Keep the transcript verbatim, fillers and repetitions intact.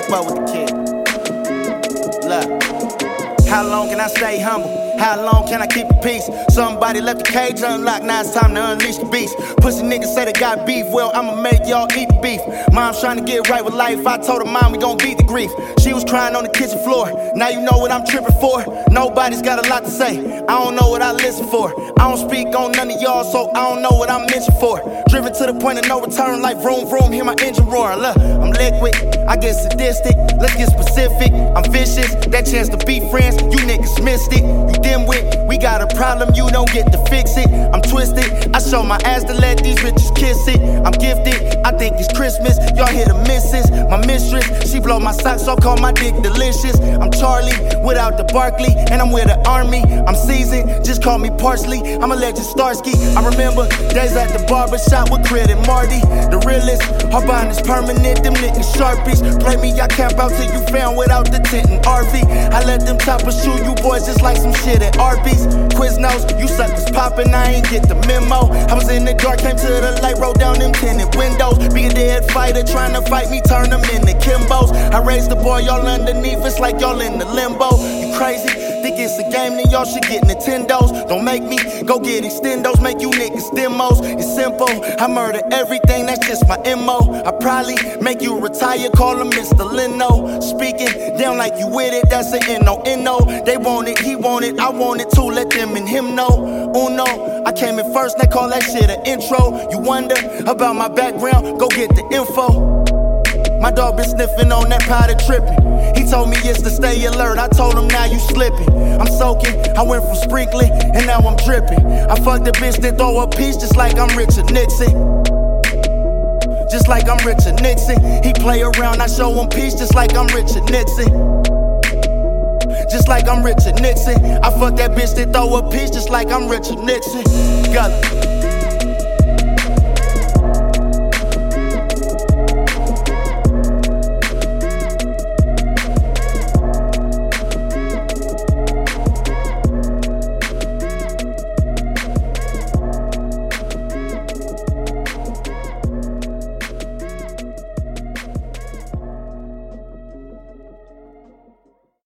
spoke with the kid. Look, how long can I stay humble? How long can I keep the peace? Somebody left the cage unlocked, now it's time to unleash the beast. Pussy niggas say they got beef, well, I'ma make y'all eat the beef. Mom's trying to get right with life, I told her, Mom, we gon' beat the grief. She was crying on the kitchen floor, now you know what I'm tripping for. Nobody's got a lot to say, I don't know what I listen for. I don't speak on none of y'all, so I don't know what I'm mentioned for. Driven to the point of no return, like vroom vroom, hear my engine roar. Look, I'm liquid, I get sadistic, let's get specific. I'm vicious, that chance to be friends, you niggas missed it. You dimwit, we got a problem, you don't get to fix it. I'm twisted, I show my ass to let these bitches kiss it. I'm gifted, I think it's Christmas, y'all hear the missus. My mistress, she blow my socks, so call my dick delicious. I'm Charlie, without the Barkley, and I'm with the army. I'm seasoned, just call me Parsley, I'm a legend Starsky. I remember days at the barbershop with Crit and Marty. The realest, our bond is permanent, them niggas Sharpies. Play me, I camp out till you found without the tent and R V. I let them choppers shoot you boys just like some shit at Arby's. Quiznos, you suckers poppin', I ain't get the memo. I was in the dark, came to the light, rolled down them tinted windows. Be a dead fighter, trying to fight me, turn them into Kimbos. I raised the boy, y'all underneath, it's like y'all in the limbo. You crazy? Think it's a game, then y'all should get Nintendos. Don't make me go get extendos, make you niggas demos. It's simple, I murder everything, that's just my M O. I probably make you retire, call him Mister Leno. Speaking down like you with it, that's an N O N O. They want it, he want it, I want it too, let them and him know. Uno, I came in first, they call that shit an intro. You wonder about my background, go get the info. My dog been sniffing on that powder tripping. He told me it's to stay alert, I told him now you slipping. I'm soaking, I went from sprinkling, and now I'm dripping. I fucked the bitch that throw a piece just like I'm Richard Nixon. Just like I'm Richard Nixon. He play around, I show him peace just like I'm Richard Nixon. Just like I'm Richard Nixon. I fuck that bitch that throw a piece just like I'm Richard Nixon. Got it.